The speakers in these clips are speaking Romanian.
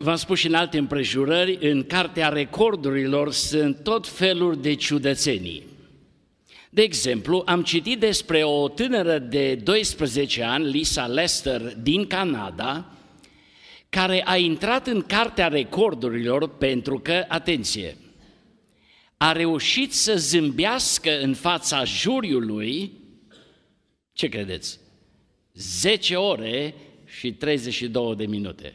v-am spus și în alte împrejurări, în Cartea Recordurilor sunt tot feluri de ciudățenii. De exemplu, am citit despre o tânără de 12 ani, Lisa Lester, din Canada, care a intrat în Cartea Recordurilor pentru că, atenție, a reușit să zâmbească în fața juriului, ce credeți? 10 ore și 32 de minute.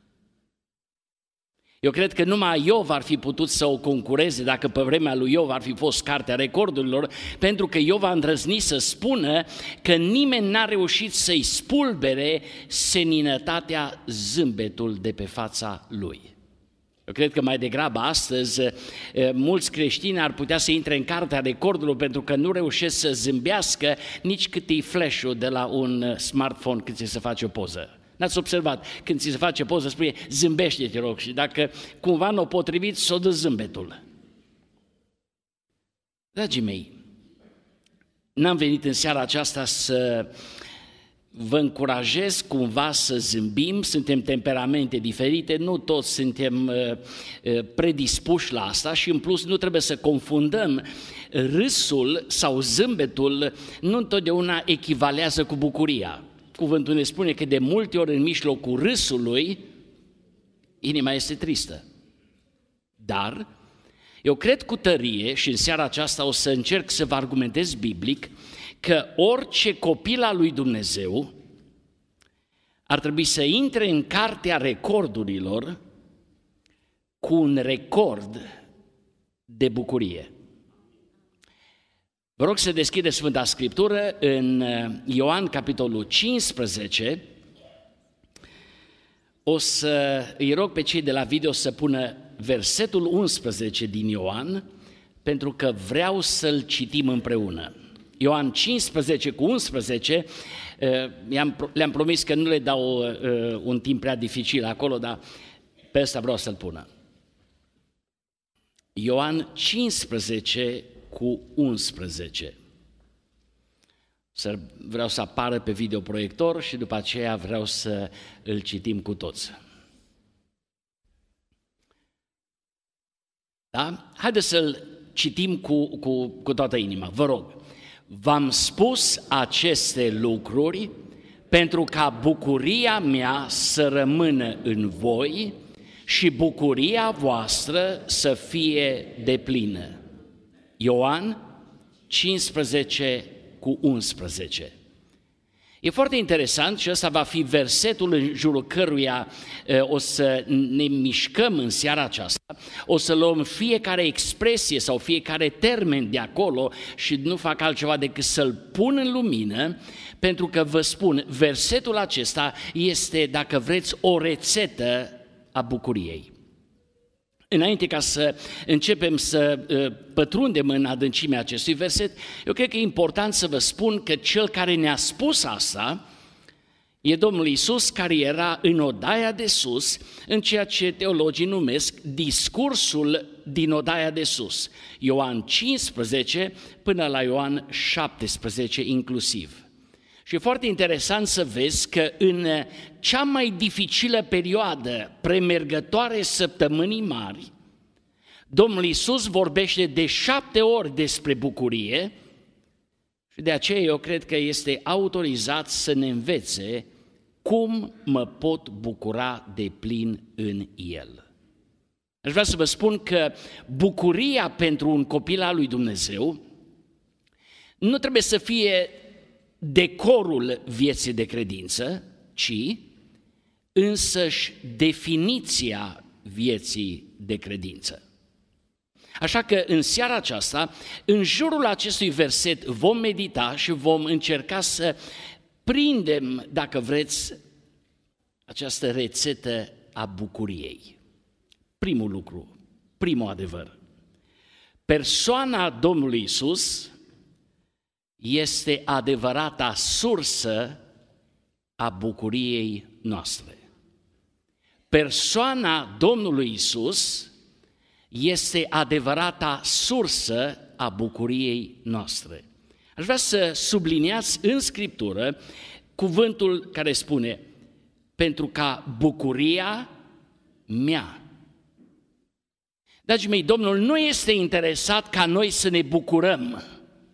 Eu cred că numai Iov ar fi putut să o concureze dacă pe vremea lui Iov ar fi fost Cartea Recordurilor, pentru că Iov a îndrăznit să spună că nimeni n-a reușit să-i spulbere seninătatea, zâmbetul de pe fața lui. Eu cred că mai degrabă astăzi mulți creștini ar putea să intre în Cartea Recordurilor pentru că nu reușesc să zâmbească nici cât e flash-ul de la un smartphone când ți se face o poză. N-ați observat? Când ți se face poză, spune, zâmbește, te rog, și dacă cumva nu o potrivit, s-o dă zâmbetul. Dragii mei, n-am venit în seara aceasta să vă încurajez cumva să zâmbim, suntem temperamente diferite, nu toți suntem predispuși la asta și în plus nu trebuie să confundăm râsul sau zâmbetul, nu întotdeauna echivalează cu bucuria. Cuvântul ne spune că de multe ori în mijlocul râsului, inima este tristă. Dar eu cred cu tărie, și în seara aceasta o să încerc să vă argumentez biblic, că orice copil al lui Dumnezeu ar trebui să intre în Cartea Recordurilor cu un record de bucurie. Vă rog să deschideți Sfânta Scriptură în Ioan, capitolul 15. O să îi rog pe cei de la video să pună versetul 11 din Ioan, pentru că vreau să-l citim împreună. Ioan 15 cu 11, le-am promis că nu le dau un timp prea dificil acolo, dar pe ăsta vreau să-l pună. Ioan 15 cu 11. Vreau să apară pe videoproiector și după aceea vreau să îl citim cu toți. Da? Haideți să-l citim cu toată inima, vă rog. V-am spus aceste lucruri pentru ca bucuria mea să rămână în voi și bucuria voastră să fie deplină. Ioan 15 cu 11. E foarte interesant și ăsta va fi versetul în jurul căruia o să ne mișcăm în seara aceasta, o să luăm fiecare expresie sau fiecare termen de acolo și nu fac altceva decât să-l pun în lumină, pentru că vă spun, versetul acesta este, dacă vreți, o rețetă a bucuriei. Înainte ca să începem să pătrundem în adâncimea acestui verset, eu cred că e important să vă spun că cel care ne-a spus asta e Domnul Iisus, care era în odaia de sus, în ceea ce teologii numesc discursul din odaia de sus. Ioan 15 până la Ioan 17 inclusiv. Și e foarte interesant să vezi că în cea mai dificilă perioadă premergătoare săptămânii mari, Domnul Iisus vorbește de 7 ori despre bucurie și de aceea eu cred că este autorizat să ne învețe cum mă pot bucura de plin în El. Aș vrea să vă spun că bucuria pentru un copil al lui Dumnezeu nu trebuie să fie decorul vieții de credință, ci însăși definiția vieții de credință. Așa că în seara aceasta, în jurul acestui verset vom medita și vom încerca să prindem, dacă vreți, această rețetă a bucuriei. Primul lucru, primul adevăr. Persoana Domnului Iisus este adevărata sursă a bucuriei noastre. Persoana Domnului Iisus este adevărata sursă a bucuriei noastre. Aș vrea să subliniați în Scriptură cuvântul care spune pentru ca bucuria mea. Dragii mei, Domnul nu este interesat ca noi să ne bucurăm,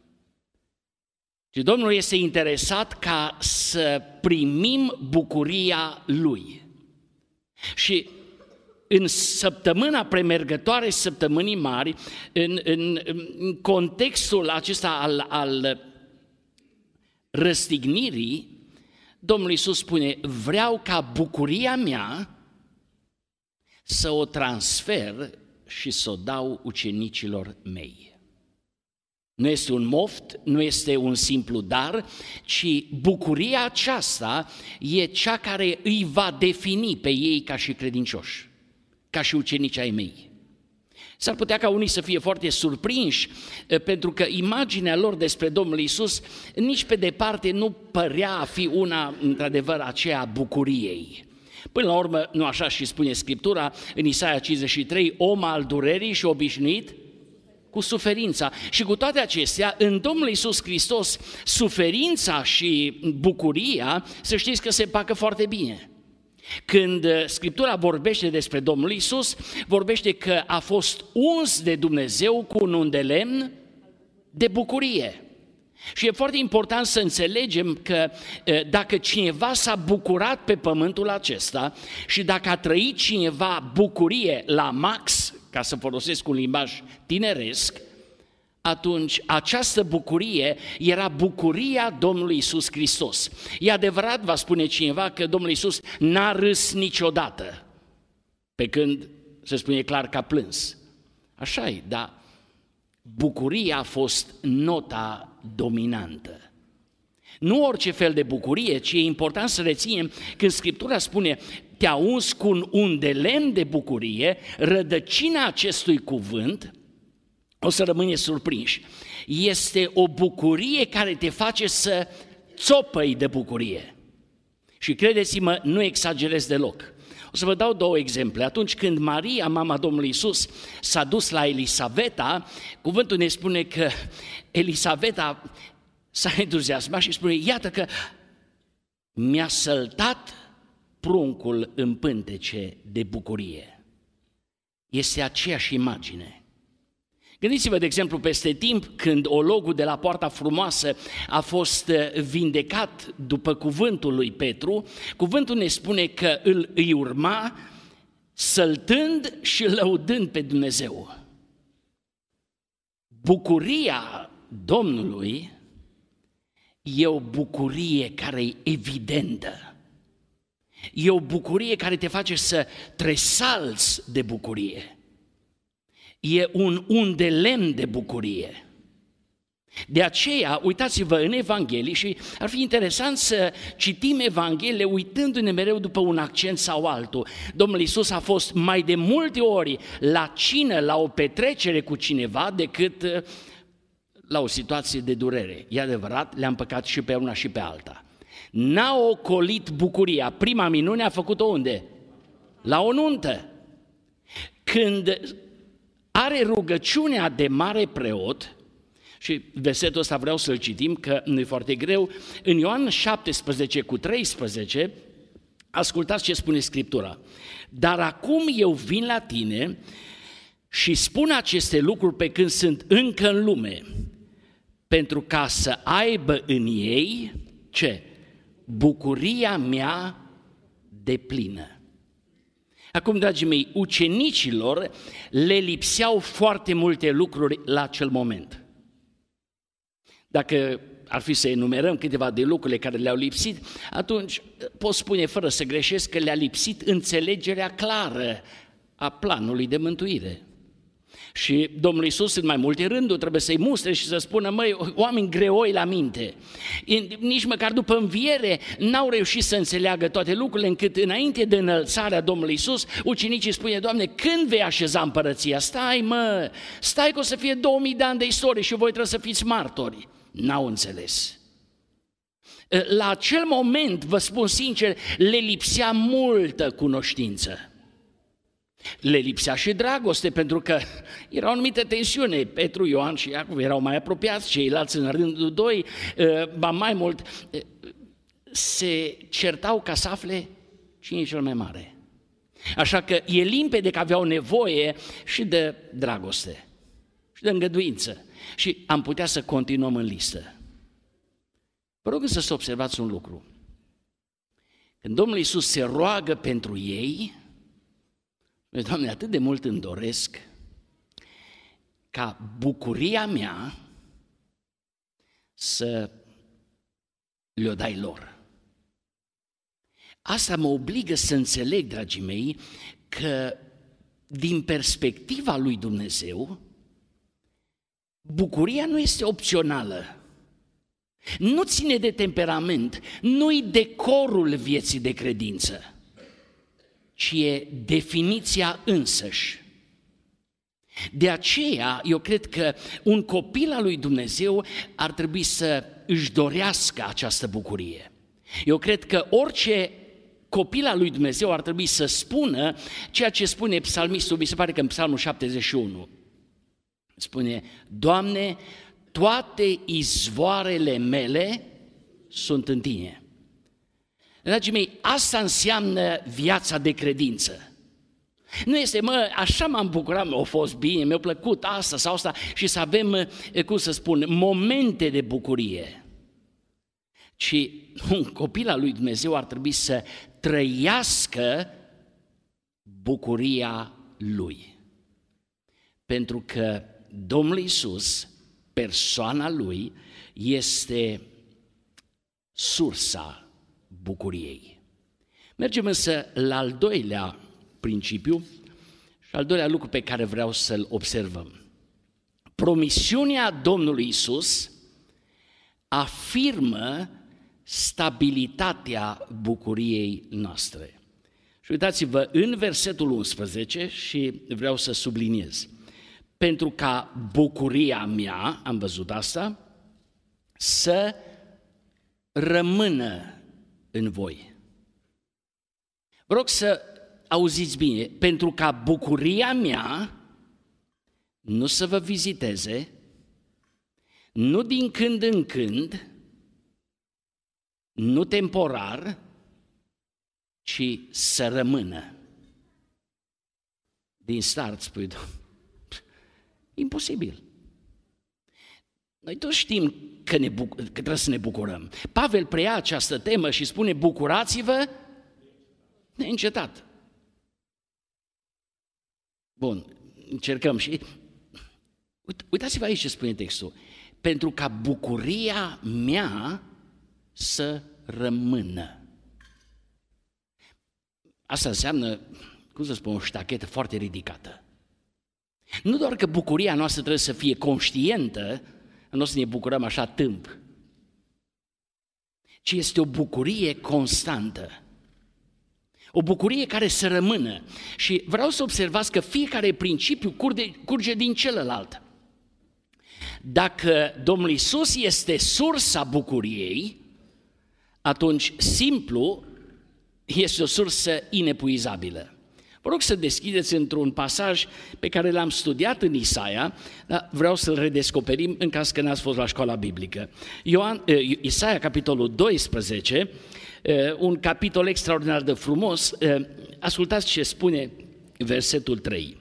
ci Domnul este interesat ca să primim bucuria Lui. Și în săptămâna premergătoare, săptămânii mari, în contextul acesta al răstignirii, Domnul Iisus spune, vreau ca bucuria mea să o transfer și să o dau ucenicilor mei. Nu este un moft, nu este un simplu dar, ci bucuria aceasta e cea care îi va defini pe ei ca și credincioși, ca și ucenici ai mei. S-ar putea ca unii să fie foarte surprinși, pentru că imaginea lor despre Domnul Iisus nici pe departe nu părea a fi una, într-adevăr, aceea bucuriei. Până la urmă, nu așa și spune Scriptura în Isaia 53, om al durerii și obișnuit cu suferința. Și cu toate acestea, în Domnul Iisus Hristos, suferința și bucuria, să știți că se împacă foarte bine. Când Scriptura vorbește despre Domnul Iisus, vorbește că a fost uns de Dumnezeu cu un un de lemn de bucurie. Și e foarte important să înțelegem că dacă cineva s-a bucurat pe pământul acesta și dacă a trăit cineva bucurie la max, ca să folosesc un limbaj tineresc, atunci această bucurie era bucuria Domnului Iisus Hristos. E adevărat, va spune cineva, că Domnul Iisus n-a râs niciodată, pe când se spune clar că a plâns. Așa-i, dar bucuria a fost nota dominantă. Nu orice fel de bucurie, ci e important să reținem când Scriptura spune te-a uns cu un un de lemn de bucurie, rădăcina acestui cuvânt, o să rămâne surprinși. Este o bucurie care te face să țopăi de bucurie. Și credeți-mă, nu exagerez deloc. O să vă dau două exemple. Atunci când Maria, mama Domnului Iisus, s-a dus la Elisaveta, cuvântul ne spune că Elisaveta s-a entuziasmat și spune, iată că mi-a săltat pruncul în pântece de bucurie. Este aceeași imagine. Gândiți-vă, de exemplu, peste timp, când ologul de la Poarta Frumoasă a fost vindecat după cuvântul lui Petru, cuvântul ne spune că îi urma săltând și lăudând pe Dumnezeu. Bucuria Domnului e o bucurie care e evidentă. E o bucurie care te face să tresalți de bucurie. E un de lemn de bucurie. De aceea, uitați-vă în Evanghelii și ar fi interesant să citim Evangheliile uitându-ne mereu după un accent sau altul. Domnul Iisus a fost mai de multe ori la cină, la o petrecere cu cineva decât la o situație de durere. E adevărat, le-am păcat și pe una și pe alta. N-a ocolit bucuria. Prima minune a făcut-o unde? La o nuntă. Când are rugăciunea de mare preot, și versetul ăsta vreau să-l citim, că nu e foarte greu, în Ioan 17:13, ascultați ce spune Scriptura. Dar acum eu vin la tine și spun aceste lucruri pe când sunt încă în lume, pentru ca să aibă în ei, ce? Bucuria mea deplină. Acum, dragii mei, ucenicilor le lipseau foarte multe lucruri la acel moment. Dacă ar fi să enumerăm câteva de lucrurile care le-au lipsit, atunci pot spune fără să greșesc că le-a lipsit înțelegerea clară a planului de mântuire. Și Domnul Iisus în mai multe rânduri trebuie să-i mustre și să spună, măi, oameni greoi la minte. Nici măcar după înviere n-au reușit să înțeleagă toate lucrurile, încât înainte de înălțarea Domnului Iisus, ucenicii spune, Doamne, când vei așeza împărăția? Stai că o să fie 2000 de ani de istorie și voi trebuie să fiți martori. N-au înțeles. La acel moment, vă spun sincer, le lipsea multă cunoștință. Le lipsea și dragoste, pentru că era o anumită tensiune. Petru, Ioan și Iacov erau mai apropiați, ceilalți în rândul 2, ba mai mult, se certau ca să afle cine e cel mai mare. Așa că e limpede că aveau nevoie și de dragoste, și de îngăduință. Și am putea să continuăm în listă. Vă rog să observați un lucru. Când Domnul Iisus se roagă pentru ei, Doamne, atât de mult îmi doresc ca bucuria mea să le-o dai lor. Asta mă obligă să înțeleg, dragii mei, că din perspectiva lui Dumnezeu, bucuria nu este opțională, nu ține de temperament, nu-i decorul vieții de credință, ci e definiția însăși. De aceea, eu cred că un copil al lui Dumnezeu ar trebui să își dorească această bucurie. Eu cred că orice copil al lui Dumnezeu ar trebui să spună ceea ce spune psalmistul, mi se pare că în Psalmul 71. Spune, Doamne, toate izvoarele mele sunt în Tine. Dragii mei, asta înseamnă viața de credință. Nu este, așa m-am bucurat, a fost bine, mi-a plăcut asta sau asta și să avem, cum să spun, momente de bucurie. Ci un copil al lui Dumnezeu ar trebui să trăiască bucuria lui. Pentru că Domnul Iisus, persoana lui, este sursa bucuriei. Mergem însă la al doilea principiu și al doilea lucru pe care vreau să-l observăm. Promisiunea Domnului Iisus afirmă stabilitatea bucuriei noastre. Și uitați-vă în versetul 11 și vreau să subliniez. Pentru ca bucuria mea, am văzut asta, să rămână în voi. Vă rog să auziți bine, pentru ca bucuria mea nu să vă viziteze, nu din când în când, nu temporar, ci să rămână. Din start, spui, imposibil. Noi toți știm că trebuie să ne bucurăm. Pavel preia această temă și spune, bucurați-vă neîncetat. Bun, încercăm și... Uitați-vă aici ce spune textul. Pentru ca bucuria mea să rămână. Asta înseamnă, cum să spun, o ștachetă foarte ridicată. Nu doar că bucuria noastră trebuie să fie conștientă, nu o să ne bucurăm așa tâmp, ci este o bucurie constantă. O bucurie care să rămână. Și vreau să observați că fiecare principiu curge din celălalt. Dacă Domnul Iisus este sursa bucuriei, atunci simplu este o sursă inepuizabilă. Vă rog să deschideți într-un pasaj pe care l-am studiat în Isaia, dar vreau să-l redescoperim în caz că n-ați fost la școala biblică. Isaia, capitolul 12, un capitol extraordinar de frumos. Ascultați ce spune versetul 3.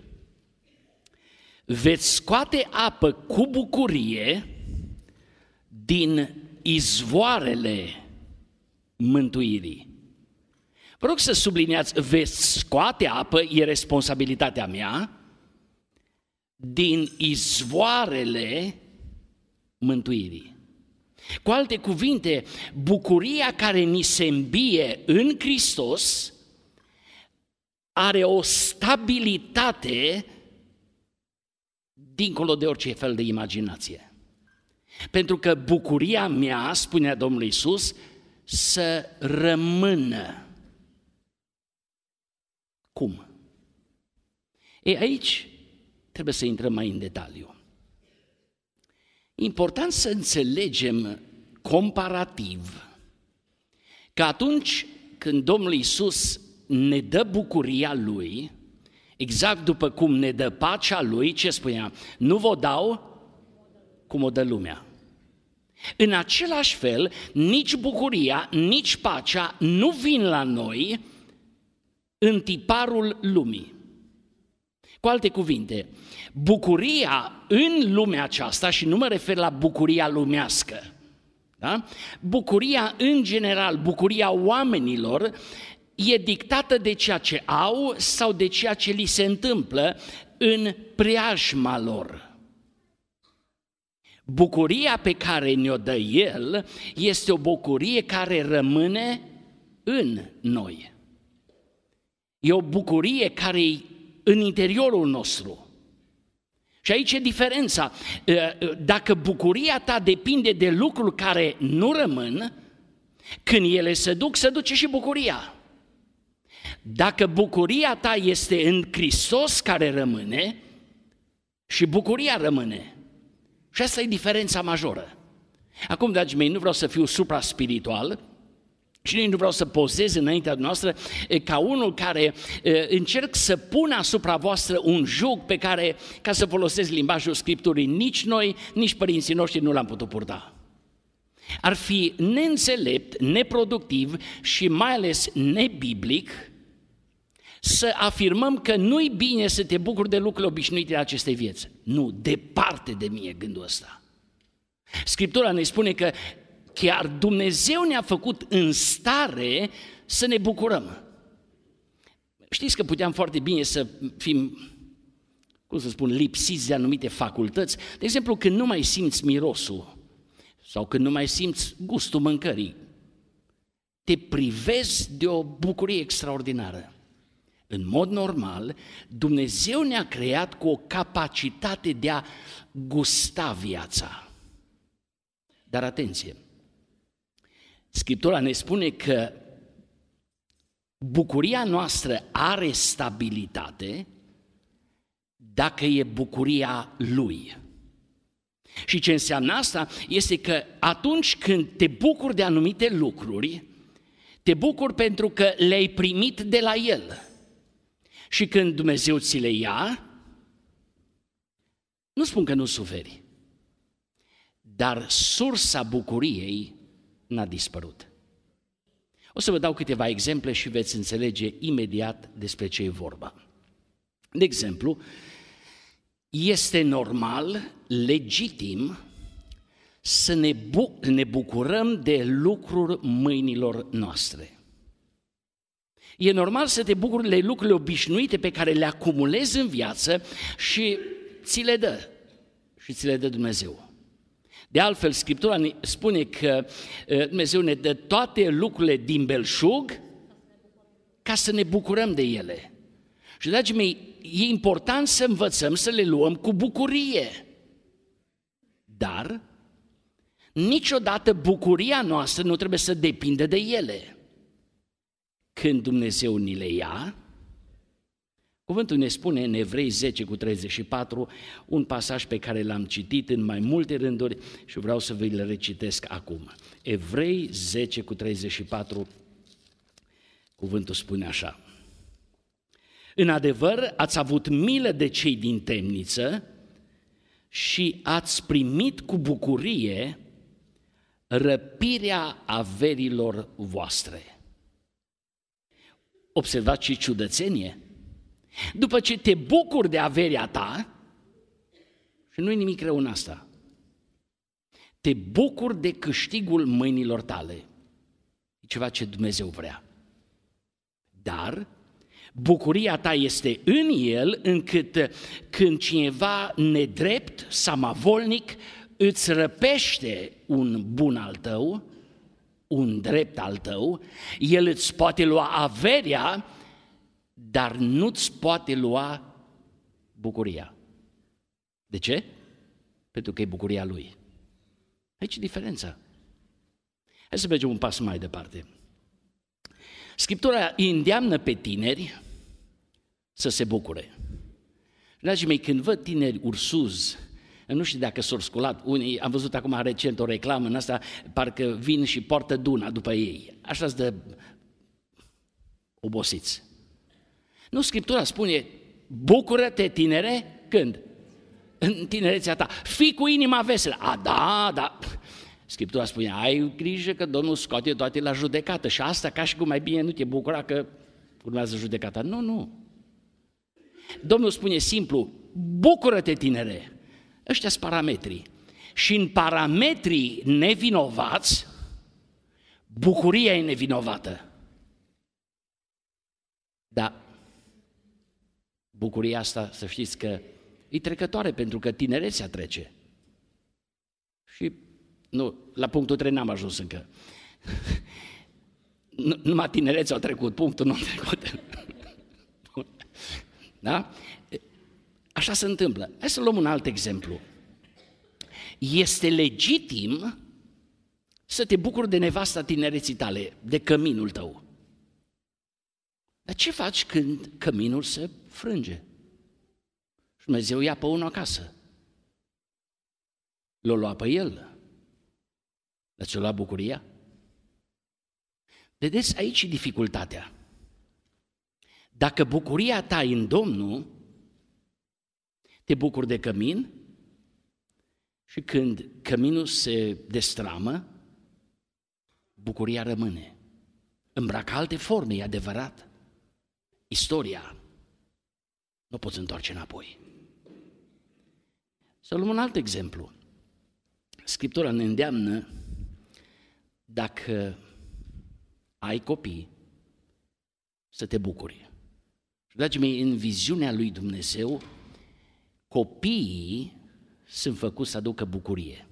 Veți scoate apă cu bucurie din izvoarele mântuirii. Vă rog să subliniați, veți scoate apă, e responsabilitatea mea, din izvoarele mântuirii. Cu alte cuvinte, bucuria care ni se îmbie în Hristos are o stabilitate dincolo de orice fel de imaginație. Pentru că bucuria mea, spunea Domnul Iisus, să rămână. Cum? Aici trebuie să intrăm mai în detaliu. Important să înțelegem comparativ că atunci când Domnul Iisus ne dă bucuria Lui, exact după cum ne dă pacea Lui, ce spunea? Nu vă dau cum o dă lumea. În același fel, nici bucuria, nici pacea nu vin la noi în tiparul lumii. Cu alte cuvinte, bucuria în lumea aceasta, și nu mă refer la bucuria lumească, da? Bucuria în general, bucuria oamenilor, e dictată de ceea ce au sau de ceea ce li se întâmplă în preajma lor. Bucuria pe care ne-o dă El este o bucurie care rămâne în noi. E o bucurie care e în interiorul nostru. Și aici e diferența. Dacă bucuria ta depinde de lucruri care nu rămân, când ele se duc, se duce și bucuria. Dacă bucuria ta este în Hristos care rămâne, și bucuria rămâne. Și asta e diferența majoră. Acum, dragii mei, nu vreau să fiu supra-spiritual și nici nu vreau să pozez înaintea noastră ca unul care încerc să pună asupra voastră un jug pe care, ca să folosesc limbajul Scripturii, nici noi, nici părinții noștri nu l-am putut purta. Ar fi neînțelept, neproductiv și mai ales nebiblic să afirmăm că nu-i bine să te bucuri de lucrurile obișnuite de acestei vieți. Nu, departe de mine gândul ăsta. Scriptura ne spune că chiar Dumnezeu ne-a făcut în stare să ne bucurăm. Știți că puteam foarte bine să fim, cum să spun, lipsiți de anumite facultăți. De exemplu, când nu mai simți mirosul sau când nu mai simți gustul mâncării, te privezi de o bucurie extraordinară. În mod normal, Dumnezeu ne-a creat cu o capacitate de a gusta viața. Dar atenție! Scriptura ne spune că bucuria noastră are stabilitate dacă e bucuria Lui. Și ce înseamnă asta este că atunci când te bucuri de anumite lucruri, te bucuri pentru că le-ai primit de la El. Și când Dumnezeu ți le ia, nu spun că nu suferi, dar sursa bucuriei n-a dispărut. O să vă dau câteva exemple și veți înțelege imediat despre ce e vorba. De exemplu, este normal, legitim, să ne bucurăm de lucruri mâinilor noastre. E normal să te bucuri de lucrurile obișnuite pe care le acumulezi în viață și ți le dă. Și ți le dă Dumnezeu. De altfel, Scriptura ne spune că Dumnezeu ne dă toate lucrurile din belșug ca să ne bucurăm de ele. Și, dragii mei, e important să învățăm să le luăm cu bucurie. Dar niciodată bucuria noastră nu trebuie să depindă de ele. Când Dumnezeu ni le ia, cuvântul ne spune în Evrei 10:34, un pasaj pe care l-am citit în mai multe rânduri și vreau să vi-l recitesc acum. Evrei 10:34, cuvântul spune așa: în adevăr, ați avut milă de cei din temniță și ați primit cu bucurie răpirea averilor voastre. Observați ce ciudățenie! După ce te bucuri de averea ta, și nu-i nimic rău în asta, te bucuri de câștigul mâinilor tale. E ceva ce Dumnezeu vrea. Dar bucuria ta este în El, încât când cineva nedrept, samavolnic, îți răpește un bun al tău, un drept al tău, el îți poate lua averea, dar nu-ți poate lua bucuria. De ce? Pentru că e bucuria lui. Aici e diferența. Hai să mergem un pas mai departe. Scriptura îi îndeamnă pe tineri să se bucure. Dragii mei, când văd tineri ursuzi, nu știu dacă s-au sculat, unii, am văzut acum recent o reclamă în asta, parcă vin și poartă duna după ei. Așa-ți dă obosiți. Nu, Scriptura spune, bucură-te, tinere, când? În tinerețea ta. Fii cu inima veselă. A, da. Scriptura spune, ai grijă că Domnul scoate toate la judecată și asta ca și cum mai bine nu te bucura că urmează judecata. Nu. Domnul spune simplu, bucură-te, tinere. Ăștia-s parametrii. Și în parametrii nevinovați, bucuria e nevinovată. Da, bucuria asta, să știți că e trecătoare, pentru că tinerețea trece. Și nu, la punctul 3 n-am ajuns încă. Numai tinerețea au trecut, punctul nu a trecut. Da? Așa se întâmplă. Hai să luăm un alt exemplu. Este legitim să te bucuri de nevasta tinereții tale, de căminul tău. Dar ce faci când căminul se frânge? Și Dumnezeu ia pe unul acasă. L-a luat pe el. Dar ți-o lua bucuria? Vedeți, aici e dificultatea. Dacă bucuria ta e în Domnul, te bucuri de cămin și când căminul se destramă, bucuria rămâne. Îmbracă alte forme, e adevărat. Istoria nu poți întoarce înapoi. Să luăm un alt exemplu. Scriptura ne îndeamnă, dacă ai copii, să te bucuri. Și, dragii mei, în viziunea lui Dumnezeu, copiii sunt făcuți să aducă bucurie.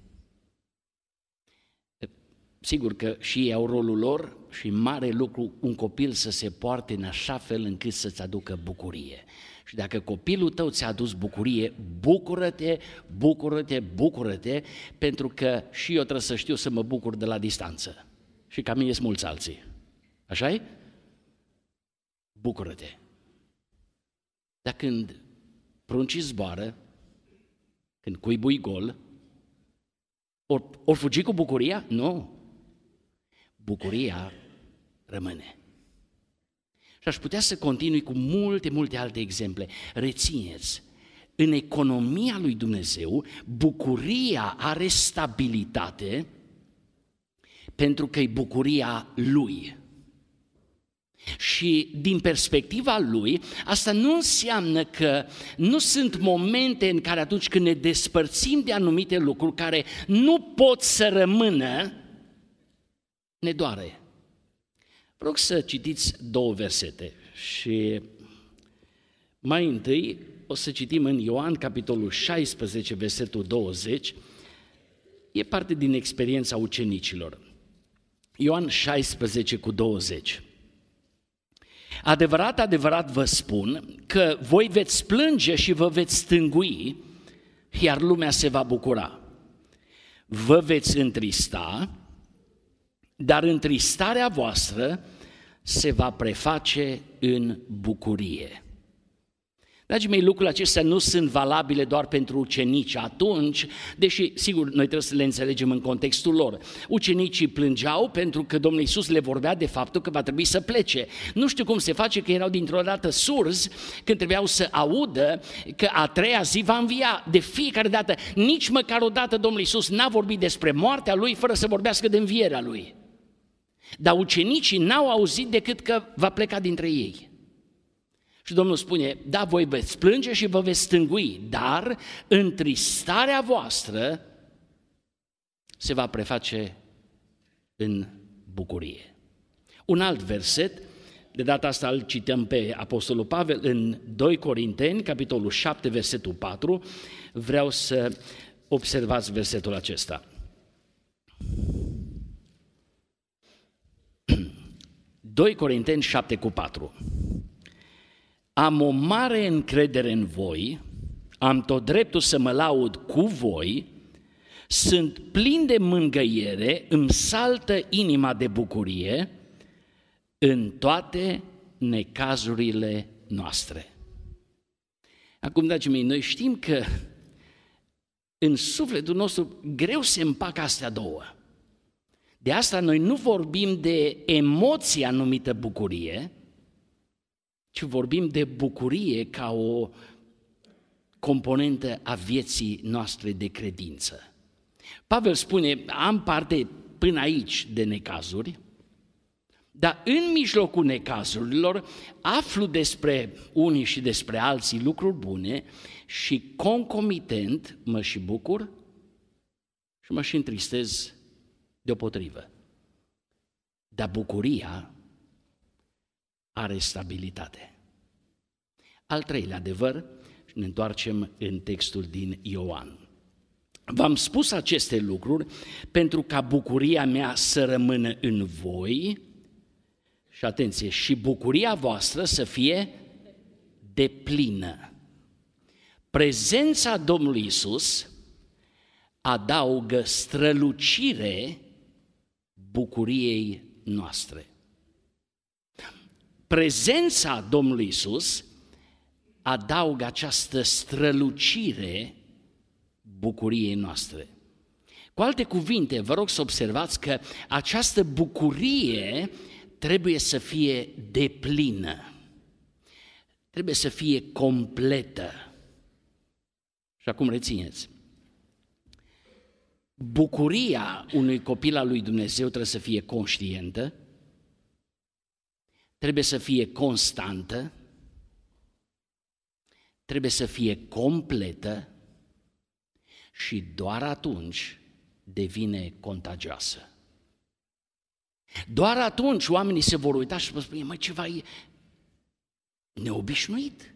Sigur că și ei au rolul lor și mare lucru un copil să se poarte în așa fel încât să-ți aducă bucurie. Și dacă copilul tău ți-a adus bucurie, bucură-te, bucură-te, bucură-te, pentru că și eu trebuie să știu să mă bucur de la distanță. Și ca mine sunt mulți alții. Așa-i? Bucură-te. Dar când pruncii zboară, când cuibui gol, ori fugi cu bucuria? Nu. Bucuria rămâne. Și aș putea să continui cu multe alte exemple. Rețineți, în economia lui Dumnezeu, bucuria are stabilitate pentru că e bucuria Lui. Și din perspectiva Lui, asta nu înseamnă că nu sunt momente în care atunci când ne despărțim de anumite lucruri care nu pot să rămână, ne doare. Vă rog să citiți 2 versete și mai întâi o să citim în Ioan, capitolul 16, versetul 20, e parte din experiența ucenicilor. Ioan 16 cu 20. Adevărat, adevărat vă spun că voi veți plânge și vă veți stângui, iar lumea se va bucura. Vă veți întrista, dar întristarea voastră se va preface în bucurie. Dragii mei, lucrurile acestea nu sunt valabile doar pentru ucenici atunci, deși, sigur, noi trebuie să le înțelegem în contextul lor. Ucenicii plângeau pentru că Domnul Iisus le vorbea de faptul că va trebui să plece. Nu știu cum se face că erau dintr-o dată surzi când trebuiau să audă că a treia zi va învia. De fiecare dată, nici măcar o dată Domnul Iisus n-a vorbit despre moartea Lui fără să vorbească de învierea Lui. Dar ucenicii n-au auzit decât că va pleca dintre ei. Și Domnul spune, da, voi veți plânge și vă veți stângui, dar întristarea voastră se va preface în bucurie. Un alt verset, de data asta îl cităm pe Apostolul Pavel în 2 Corinteni, capitolul 7, versetul 4, vreau să observați versetul acesta. 2 Corinteni 7 cu 4. Am o mare încredere în voi, am tot dreptul să mă laud cu voi, sunt plin de mângâiere, îmi saltă inima de bucurie în toate necazurile noastre. Acum, dragii mei, noi știm că în sufletul nostru greu se împacă astea două. De asta noi nu vorbim de emoția numită bucurie, ci vorbim de bucurie ca o componentă a vieții noastre de credință. Pavel spune, am parte până aici de necazuri, Dar în mijlocul necazurilor aflu despre unii și despre alții lucruri bune și concomitent mă și bucur și mă și întristez deopotrivă. Dar bucuria are stabilitate. Al treilea adevăr, și ne întoarcem în textul din Ioan. V-am spus aceste lucruri pentru ca bucuria mea să rămână în voi și, atenție, și bucuria voastră să fie deplină. Prezența Domnului Iisus adaugă strălucire bucuriei noastre. Prezența Domnului Iisus adaugă această strălucire bucuriei noastre. Cu alte cuvinte, vă rog să observați că această bucurie trebuie să fie deplină, trebuie să fie completă. Și acum rețineți, bucuria unui copil al lui Dumnezeu trebuie să fie conștientă, trebuie să fie constantă, trebuie să fie completă și doar atunci devine contagioasă. Doar atunci oamenii se vor uita și vor spune, măi, ceva e neobișnuit.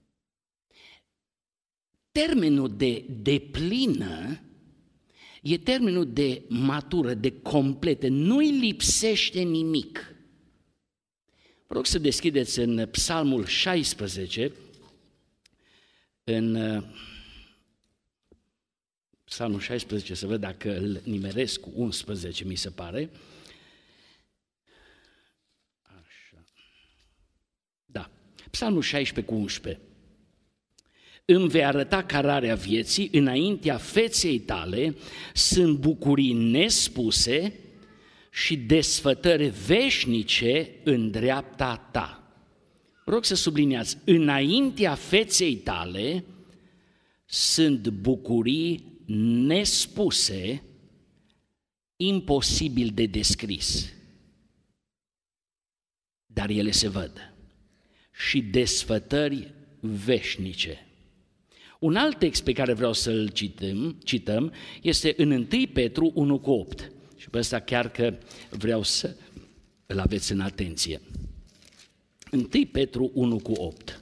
Termenul de deplină e termenul de matură, de completă, nu-i lipsește nimic. Vă rog să deschideți în Psalmul 16, în Psalmul 16, să văd dacă îl nimeresc cu 11, mi se pare. Așa. Da, Psalmul 16 cu 11. Îmi vei arăta cărarea vieții, înaintea feței tale sunt bucurii nespuse și desfătări veșnice în dreapta ta. Rog să subliniați, înaintea feței tale sunt bucurii nespuse, imposibil de descris, dar ele se văd, și desfătări veșnice. Un alt text pe care vreau să-l cităm este în 1 Petru 1 cu 8 și pe ăsta chiar că vreau să îl aveți în atenție. 1 Petru 1 cu 8.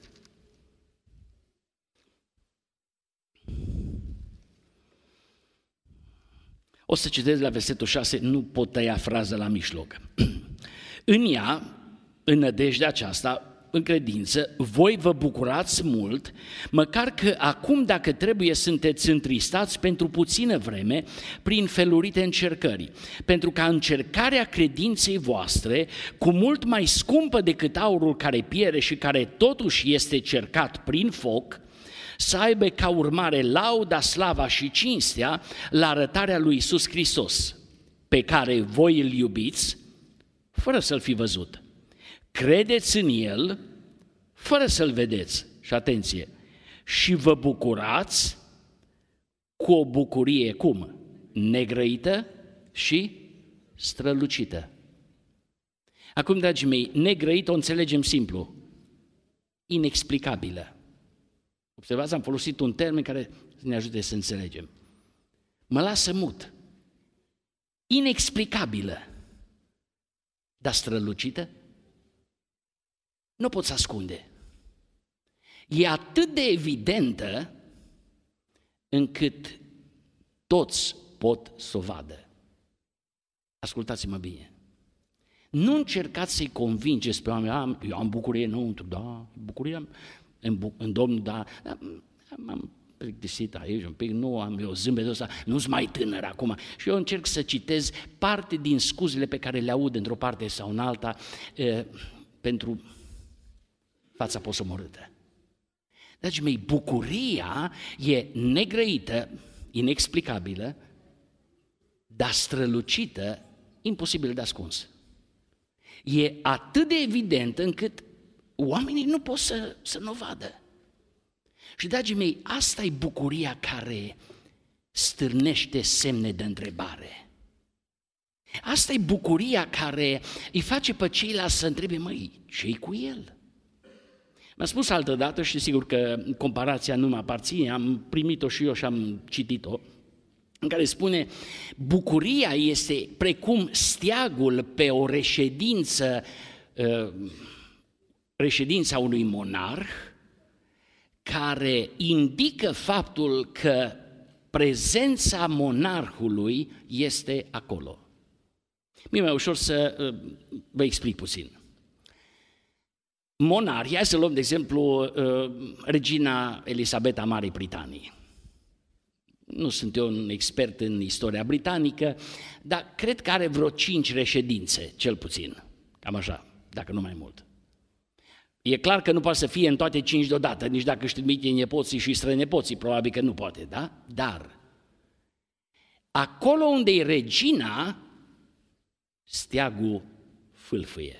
O să citesc la versetul 6, nu pot tăia fraza la mijloc. În ea, în nădejdea aceasta, în credință, voi vă bucurați mult, măcar că acum, dacă trebuie, sunteți întristați pentru puțină vreme prin felurite încercări, pentru ca încercarea credinței voastre, cu mult mai scumpă decât aurul care piere și care totuși este cercat prin foc, să aibă ca urmare lauda, slava și cinstea la arătarea lui Iisus Hristos, pe care voi îl iubiți, fără să-l fi văzut. Credeți în El, fără să-L vedeți. Și atenție, și vă bucurați cu o bucurie, cum? Negrăită și strălucită. Acum, dragii mei, negrăită o înțelegem simplu, inexplicabilă. Observați, am folosit un termen care să ne ajute să înțelegem. Mă lasă mut. Inexplicabilă, dar strălucită? Nu poți ascunde. E atât de evidentă încât toți pot să o vadă. Ascultați-mă bine. Nu încercați să-i convingeți pe oameni, eu am bucurie înăuntru, da, bucurie în Domnul, da, m-am plictisit aici un pic, nu am eu zâmbetul ăsta, nu-s mai tânăr acum. Și eu încerc să citez parte din scuzele pe care le aud într-o parte sau în alta pentru fața posomorâtă. Dragii mei, bucuria e negrăită, inexplicabilă, dar strălucită, imposibil de ascuns. E atât de evident încât oamenii nu pot să nu o vadă. Și, dragii mei, asta e bucuria care stârnește semne de întrebare. Asta e bucuria care îi face pe ceilalți să întrebe, măi, ce-i cu el? Mi-a spus altă dată și sigur că comparația nu mă aparține, am primit-o și eu și am citit-o, în care spune, bucuria este precum steagul pe o reședința unui monarh, care indică faptul că prezența monarhului este acolo. Mi-e mai ușor să vă explic puțin. Monarhi, hai să luăm de exemplu regina Elisabeta Marii Britanii. Nu sunt eu un expert în istoria britanică, dar cred că are vreo 5 reședințe, cel puțin, cam așa, dacă nu mai mult. E clar că nu poate să fie în toate 5 deodată, nici dacă își trimite nepoții și strănepoții, probabil că nu poate, da? Dar acolo unde e regina, steagul fâlfâie.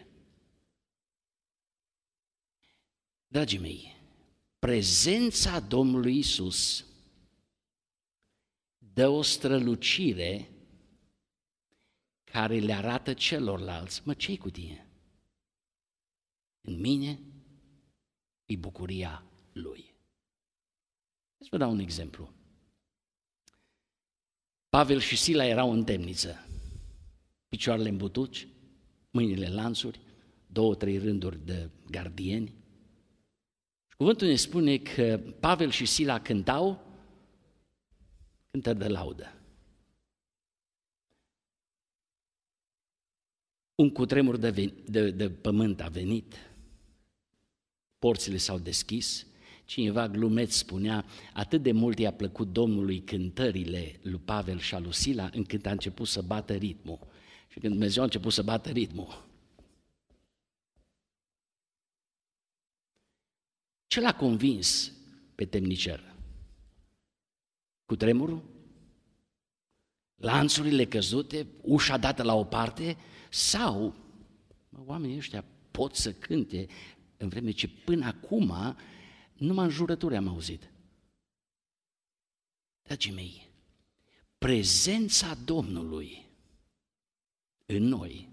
Dragii mei, prezența Domnului Iisus dă o strălucire care le arată celorlalți, mă, ce-i cu tine? În mine e bucuria Lui. Să vă dau un exemplu. Pavel și Sila erau în temniță, picioarele în butuci, mâinile în lanțuri, 2-3 rânduri de gardieni. Cuvântul ne spune că Pavel și Sila cântau cântări de laudă. Un cutremur de pământ a venit, porțile s-au deschis, cineva glumeț spunea, atât de mult i-a plăcut Domnului cântările lui Pavel și a lui Sila, încât a început să bată ritmul. Și când Dumnezeu a început să bată ritmul, ce l-a convins pe temnicer? Cutremurul? Lanțurile căzute? Ușa dată la o parte? Sau oamenii ăștia pot să cânte în vreme ce până acum numai înjurături am auzit? Dragii mei, prezența Domnului în noi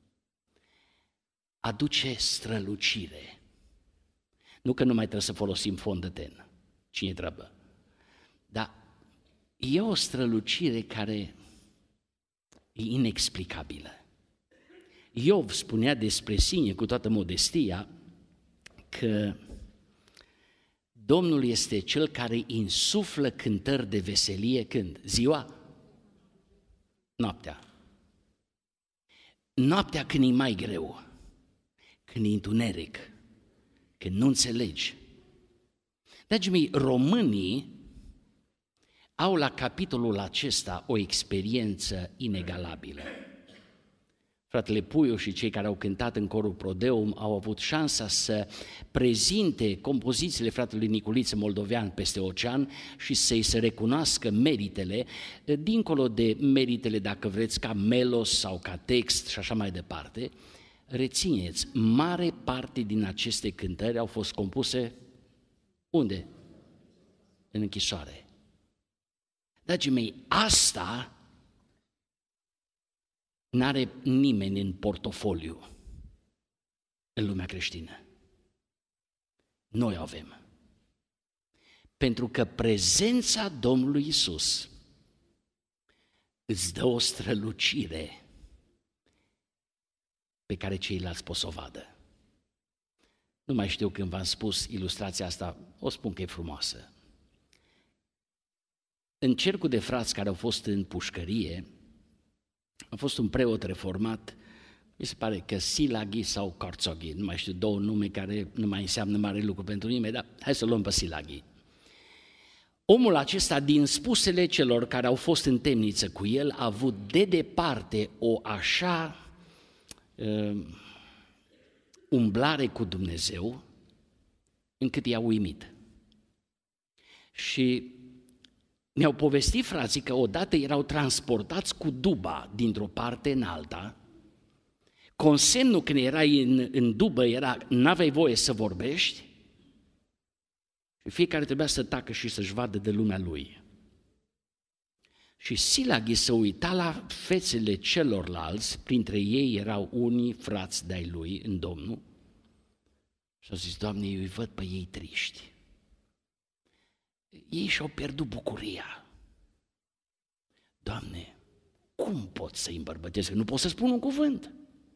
aduce strălucire. Nu că nu mai trebuie să folosim fond de ten, cine treabă, dar e o strălucire care e inexplicabilă. Iov spunea despre sine cu toată modestia că Domnul este Cel care insuflă cântări de veselie când? Ziua? Noaptea. Noaptea când e mai greu, când e întuneric, când nu înțelegi. Dragii mei, românii au la capitolul acesta o experiență inegalabilă. Fratele Puiu și cei care au cântat în corul Prodeum au avut șansa să prezinte compozițiile fratelui Niculiță Moldovean peste ocean și să-i se recunoască meritele, dincolo de meritele, dacă vreți, ca melos sau ca text și așa mai departe. Rețineți, mare parte din aceste cântări au fost compuse unde? În închisoare. Dragii mei, asta n-are nimeni în portofoliu în lumea creștină. Noi o avem. Pentru că prezența Domnului Iisus îți dă o strălucire pe care ceilalți pot să o vadă. Nu mai știu când v-am spus ilustrația asta, o spun că e frumoasă. În cercul de frați care au fost în pușcărie, a fost un preot reformat, mi se pare că Silaghi sau Corțoghi, nu mai știu, două nume care nu mai înseamnă mare lucru pentru nimeni, dar hai să luăm pe Silaghi. Omul acesta, din spusele celor care au fost în temniță cu el, a avut de departe o așa umblare cu Dumnezeu, încât i-a uimit. Și mi-au povestit frații că odată erau transportați cu duba dintr-o parte în alta. Consemnul când erai în dubă era, n-aveai voie să vorbești și fiecare trebuia să tacă și să-și vadă de lumea lui. Și Silaghi se uita la fețele celorlalți, printre ei erau unii frați de-ai lui în Domnul, și a zis: Doamne, eu îi văd pe ei triști. Ei și-au pierdut bucuria. Doamne, cum pot să-i îmbărbătesc? Nu pot să spun un cuvânt.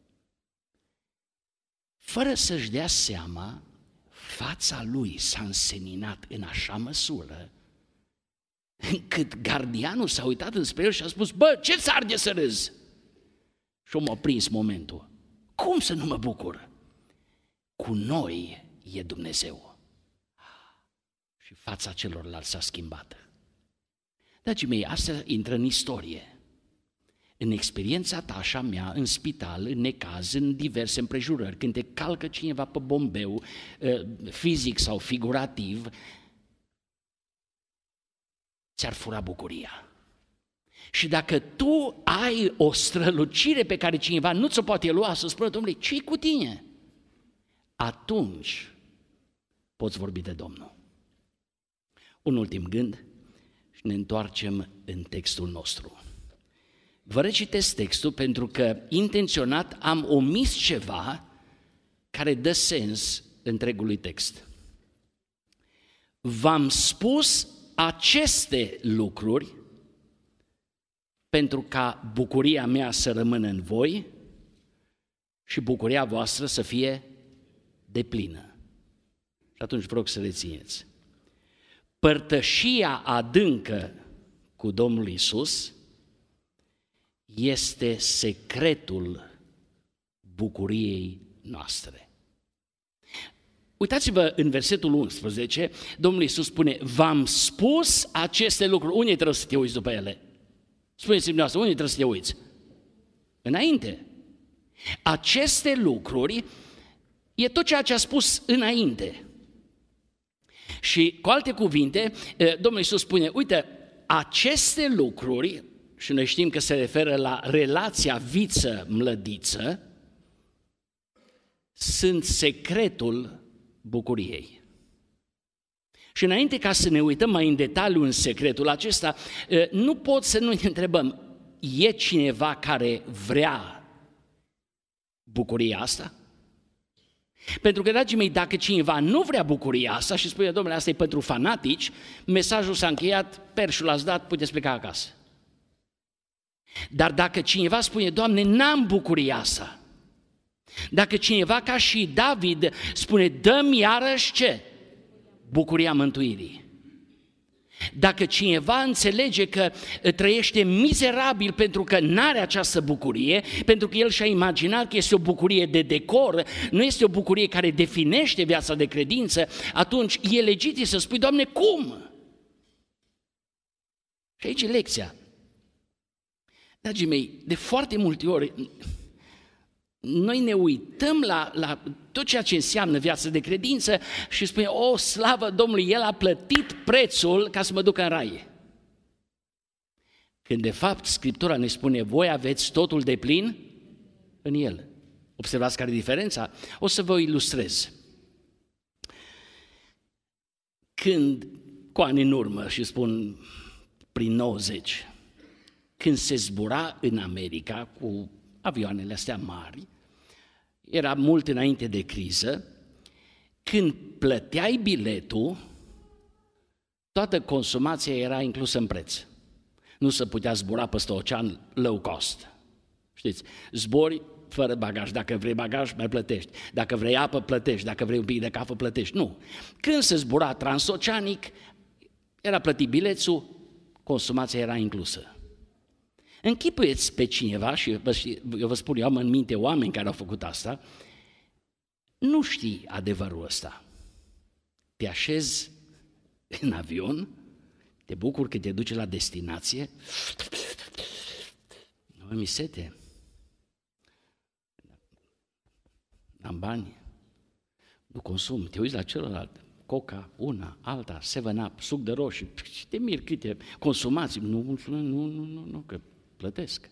Fără să-și dea seama, fața lui s-a înseninat în așa măsură încât gardianul s-a uitat înspre el și a spus: bă, ce-ți arde să râzi? Și m-a prins momentul. Cum să nu mă bucur? Cu noi e Dumnezeu. Și fața celorlalți s-a schimbat. Dragii mei, asta intră în istorie. În experiența ta și a mea, în spital, în necaz, în diverse împrejurări, când te calcă cineva pe bombeu, fizic sau figurativ, ți-ar fura bucuria. Și dacă tu ai o strălucire pe care cineva nu ți-o poate lua, să spună: Domnule, ce-i cu tine? Atunci poți vorbi de Domnul. Un ultim gând și ne întoarcem în textul nostru. Vă recitesc textul pentru că intenționat am omis ceva care dă sens întregului text. V-am spus aceste lucruri pentru ca bucuria mea să rămână în voi și bucuria voastră să fie deplină. Și atunci vă rog să rețineți. Părtășia adâncă cu Domnul Iisus este secretul bucuriei noastre. Uitați-vă în versetul 11, Domnul Iisus spune: v-am spus aceste lucruri. Unde trebuie să te uiți după ele? Spuneți-mi dumneavoastră, unde trebuie să te uiți? Înainte. Aceste lucruri e tot ceea ce a spus înainte. Și cu alte cuvinte, Domnul Iisus spune: uite, aceste lucruri, și noi știm că se referă la relația viță-mlădiță, sunt secretul bucuriei. Și înainte ca să ne uităm mai în detaliu în secretul acesta, nu pot să nu ne întrebăm: e cineva care vrea bucuria asta? Pentru că, dragii mei, dacă cineva nu vrea bucuria asta și spune: Domnule, asta e pentru fanatici, mesajul s-a încheiat, perșul l-ați dat, puteți pleca acasă. Dar dacă cineva spune: Doamne, n-am bucuria asta, dacă cineva ca și David spune: dă-mi iarăși ce? Bucuria mântuirii. Dacă cineva înțelege că trăiește mizerabil pentru că n-are această bucurie, pentru că el și-a imaginat că este o bucurie de decor, nu este o bucurie care definește viața de credință, atunci e legitim să spui: Doamne, cum? Și aici e lecția. Dragii mei, de foarte multe ori noi ne uităm la tot ceea ce înseamnă viața de credință și spunem: o, slavă Domnului, El a plătit prețul ca să mă duc în rai. Când de fapt Scriptura ne spune: voi aveți totul de plin în El. Observați care e diferența? O să vă ilustrez. Când, cu ani în urmă, și spun prin 90, când se zbura în America cu avioanele astea mari, era mult înainte de criză, când plăteai biletul, toată consumația era inclusă în preț. Nu se putea zbura peste ocean low cost. Știți, zbori fără bagaj, dacă vrei bagaj mai plătești, dacă vrei apă plătești, dacă vrei un pic de cafă plătești, nu. Când se zbura transoceanic, era plătit biletul, consumația era inclusă. Închipuieți pe cineva, și eu vă spun, eu am în minte oameni care au făcut asta, nu știi adevărul ăsta. Te așezi în avion, te bucuri că te duce la destinație, nu mi sete, n-am bani, nu consum, te uiți la celălalt, Coca, una, alta, 7-Up, suc de roșii, și te miri câte consumați, nu, că plătesc.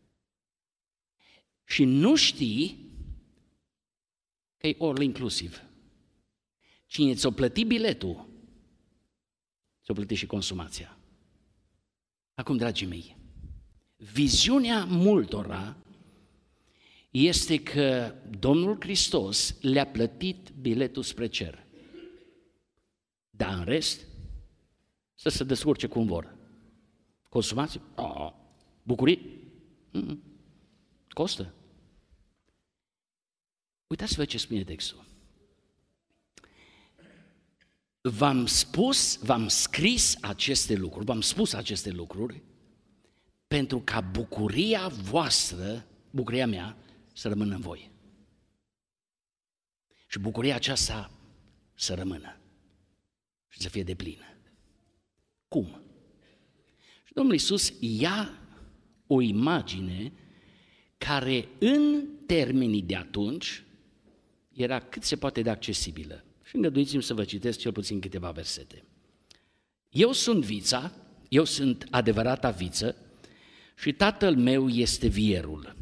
Și nu știi că e all inclusiv. Cine ți-o plăti biletul, ți-o plăti și consumația. Acum, dragii mei, viziunea multora este că Domnul Hristos le-a plătit biletul spre cer. Dar în rest, să se descurce cum vor. Consumați? Bucurii? Costă. Uitați-vă ce spune textul. V-am scris aceste lucruri, v-am spus aceste lucruri pentru ca bucuria voastră, bucuria mea, să rămână în voi. Și bucuria aceasta să rămână și să fie deplină. Cum? Și Domnul Iisus ia o imagine care în termenii de atunci era cât se poate de accesibilă. Și îngăduiți-mi să vă citesc cel puțin câteva versete. Eu sunt vița, eu sunt adevărata viță și tatăl meu este vierul.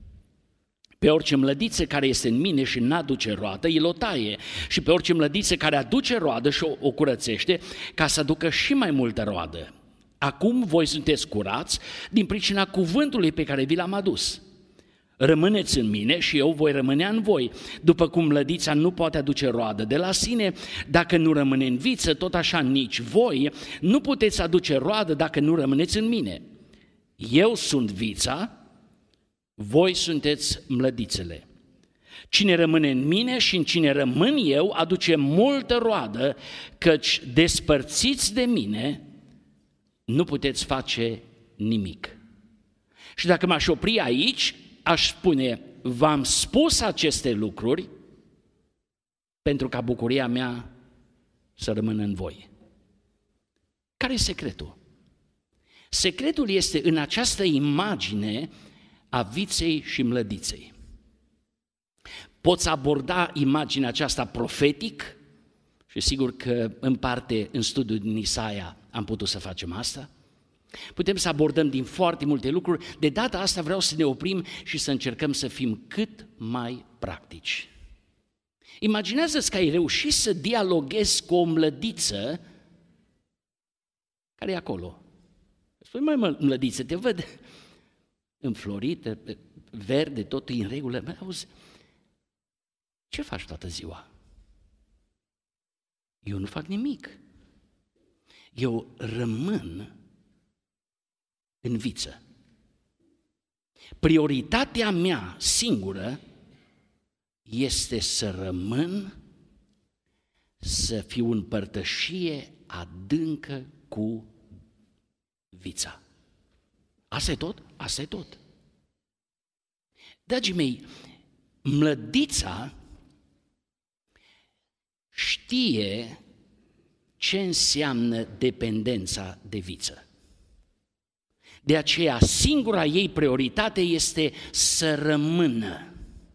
Pe orice mlădiță care este în mine și n-aduce roadă, el o taie. Și pe orice mlădiță care aduce roadă și o curățește, ca să aducă și mai multă roadă. Acum voi sunteți curați din pricina cuvântului pe care vi l-am adus. Rămâneți în mine și eu voi rămâne în voi. După cum mlădița nu poate aduce roadă de la sine, dacă nu rămâne în viță, tot așa nici voi nu puteți aduce roadă dacă nu rămâneți în mine. Eu sunt vița, voi sunteți mlădițele. Cine rămâne în mine și în cine rămân eu aduce multă roadă, căci despărțiți de mine nu puteți face nimic. Și dacă m-aș opri aici, aș spune, v-am spus aceste lucruri pentru ca bucuria mea să rămână în voi. Care e secretul? Secretul este în această imagine a viței și mlădiței. Poți aborda imaginea aceasta profetic și sigur că în parte în studiul din Isaia am putut să facem asta. Putem să abordăm din foarte multe lucruri. De data asta vreau să ne oprim și să încercăm să fim cât mai practici. Imaginează-ți că ai reușit să dialoghezi cu o mlădiță care e acolo. Spui, măi, mlădiță, te văd înflorită, verde, totul în regulă. Mă, auzi, ce faci toată ziua? Eu nu fac nimic. Eu rămân în viță. Prioritatea mea singură este să rămân, să fiu în părtășie adâncă cu vița. Asta e tot? Asta e tot. Dragii mei, mlădița știe ce înseamnă dependența de viță. De aceea, singura ei prioritate este să rămână,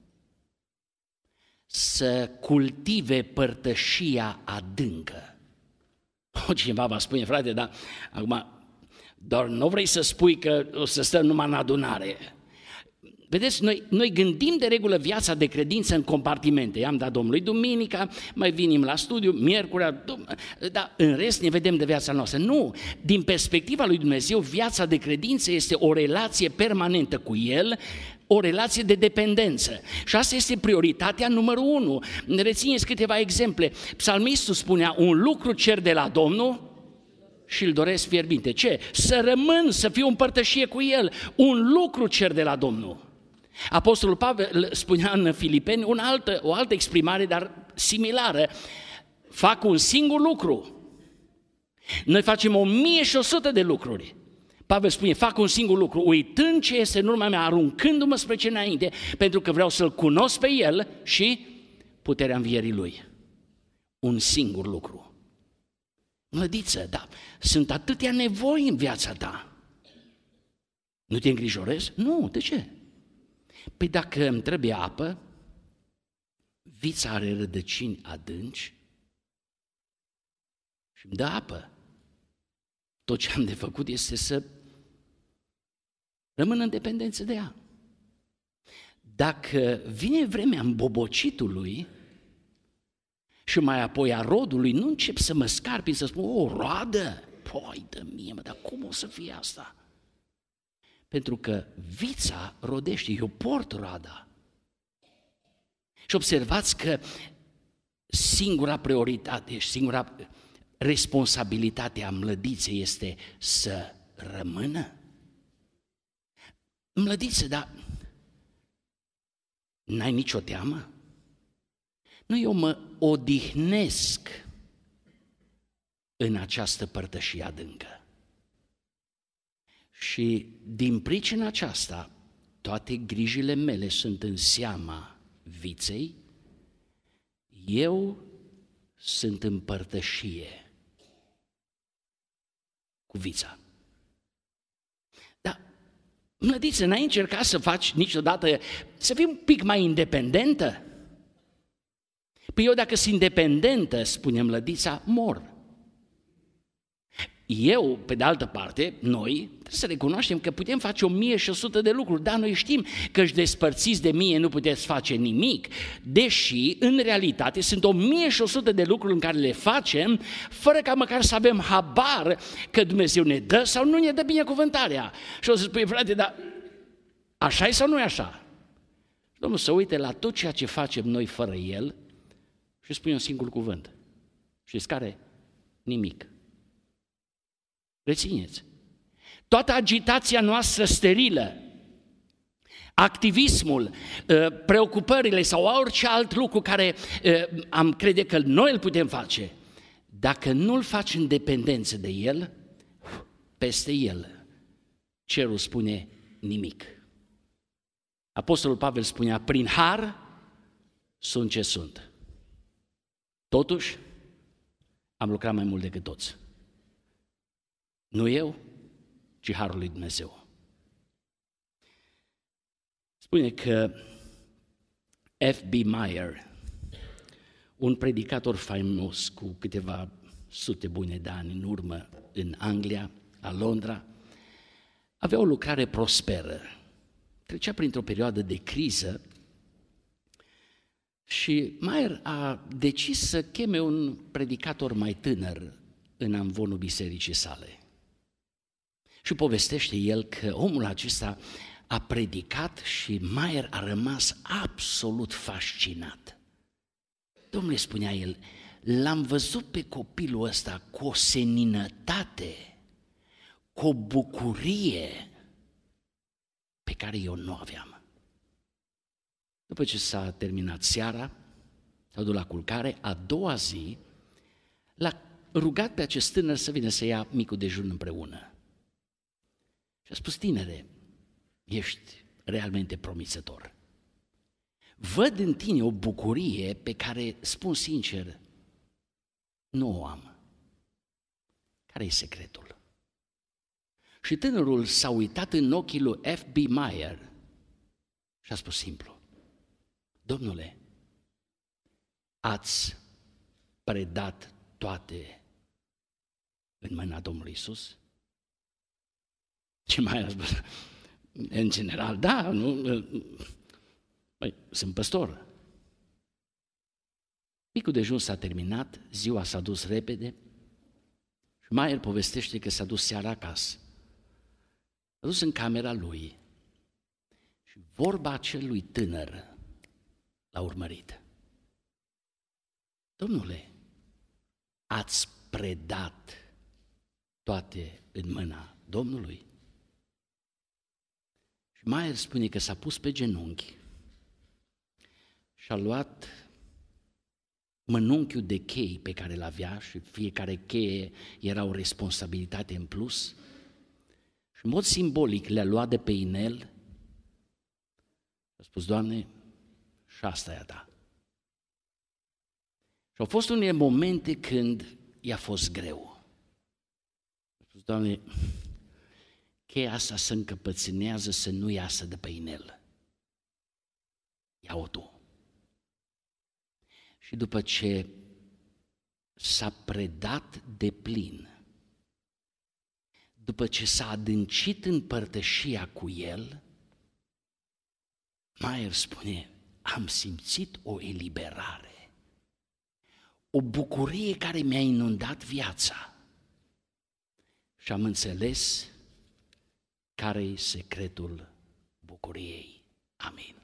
să cultive părtășia adâncă. Cineva va spune, frate, dar acum, doar nu vrei să spui că o să stăm numai în adunare. Vedeți, noi gândim de regulă viața de credință în compartimente. I-am dat Domnului duminica, mai venim la studiu, miercurea, dar în rest ne vedem de viața noastră. Nu, din perspectiva lui Dumnezeu, viața de credință este o relație permanentă cu El, o relație de dependență. Și asta este prioritatea numărul 1. Rețineți câteva exemple. Psalmistul spunea, un lucru cer de la Domnul și îl doresc fierbinte. Ce? Să rămân, să fiu în părtășie cu El. Un lucru cer de la Domnul. Apostolul Pavel spunea în Filipeni o altă exprimare, dar similară. Fac un singur lucru. Noi facem 1100 de lucruri. Pavel spune, fac un singur lucru, uitând ce este în urma mea, aruncându-mă spre ce înainte, pentru că vreau să-L cunosc pe El și puterea învierii Lui. Un singur lucru. Mlădiță, da, sunt atâtea nevoi în viața ta. Nu te îngrijorezi? Nu, de ce? Păi dacă îmi trebuie apă, vița are rădăcini adânci și îmi dă apă. Tot ce am de făcut este să rămân în dependență de ea. Dacă vine vremea îmbobocitului și mai apoi a rodului, nu încep să mă scarpi, să spun, o roadă? Păi, dă mie, dar cum o să fie asta? Pentru că vița rodește, eu port roada. Și observați că singura prioritate și singura responsabilitate a mlădiței este să rămână. Mlădiță, dar n-ai nicio teamă? Nu, eu mă odihnesc în această părtășie adâncă. Și din pricina aceasta, toate grijile mele sunt în seama viței, eu sunt în părtășie cu vița. Dar, mlădiță, n-ai încercat să faci niciodată, să fii un pic mai independentă? Păi eu dacă sunt independentă, spune mlădița, mor. Eu, pe de altă parte, noi, trebuie să recunoaștem că putem face 1100 de lucruri, dar noi știm că și despărțiți de mie nu puteți face nimic, deși, în realitate, sunt 1100 de lucruri în care le facem, fără ca măcar să avem habar că Dumnezeu ne dă sau nu ne dă binecuvântarea. Și o să spui, frate, dar așa e sau nu e așa? Domnul să uite la tot ceea ce facem noi fără El și spune un singur cuvânt. Știți care? Nimic. Rețineți. Toată agitația noastră sterilă, activismul, preocupările sau orice alt lucru care am crede că noi îl putem face, dacă nu-l faci în dependență de El, peste El, cerul spune nimic. Apostolul Pavel spunea, prin har sunt ce sunt. Totuși, am lucrat mai mult decât toți. Nu eu, ci harul lui Dumnezeu. Spune că F.B. Meyer, un predicator faimos cu câteva sute bune de ani în urmă în Anglia, la Londra, avea o lucrare prosperă. Trecea printr-o perioadă de criză și Meyer a decis să cheme un predicator mai tânăr în amvonul bisericii sale. Și povestește el că omul acesta a predicat și Meyer a rămas absolut fascinat. Domnule, spunea el, l-am văzut pe copilul ăsta cu o seninătate, cu o bucurie pe care eu nu aveam. După ce s-a terminat seara, s-a dus la culcare, a doua zi l-a rugat pe acest tânăr să vină să ia micul dejun împreună. Și a spus, tinere, ești realmente promițător. Văd în tine o bucurie pe care, spun sincer, nu o am. Care e secretul? Și tânărul s-a uitat în ochii lui F.B. Meyer și a spus simplu, Domnule, ați predat toate în mâna Domnului Iisus? Ce mai a spus? În general, da, nu? Băi, sunt păstor. Micul dejun s-a terminat, ziua s-a dus repede și Meyer povestește că s-a dus seara acasă. S-a dus în camera lui și vorba acelui tânăr l-a urmărit. Domnule, ați predat toate în mâna Domnului? Și Meyer spune că s-a pus pe genunchi și a luat mănunchiul de chei pe care îl avea și fiecare cheie era o responsabilitate în plus și în mod simbolic le-a luat de pe inel și a spus, Doamne, și asta e a Ta. Și au fost unele momente când i-a fost greu. A spus, Doamne, cheia asta se încăpățânează să nu iasă de pe inel. Ia-o Tu. Și după ce s-a predat de plin, după ce s-a adâncit în părtășia cu El, Meyer spune, am simțit o eliberare, o bucurie care mi-a inundat viața și am înțeles care-i secretul bucuriei. Amin.